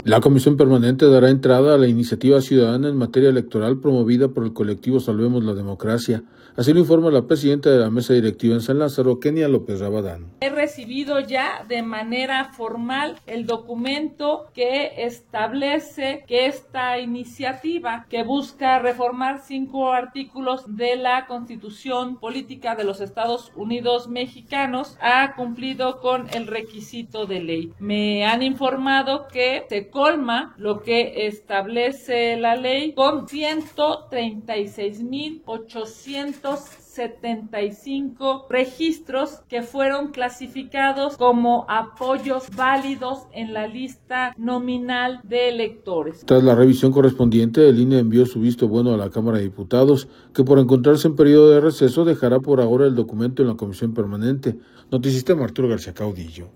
La Comisión Permanente dará entrada a la iniciativa ciudadana en materia electoral promovida por el colectivo Salvemos la Democracia. Así lo informa la presidenta de la mesa directiva en San Lázaro, Kenia López Rabadán. He recibido ya de manera formal el documento que establece que esta iniciativa, que busca reformar 5 artículos de la Constitución Política de los Estados Unidos Mexicanos, ha cumplido con el requisito de ley. Me han informado que se colma lo que establece la ley con 136,875 registros que fueron clasificados como apoyos válidos en la lista nominal de electores. Tras la revisión correspondiente, el INE envió su visto bueno a la Cámara de Diputados, que por encontrarse en periodo de receso dejará por ahora el documento en la Comisión Permanente. Noticista Arturo García Caudillo.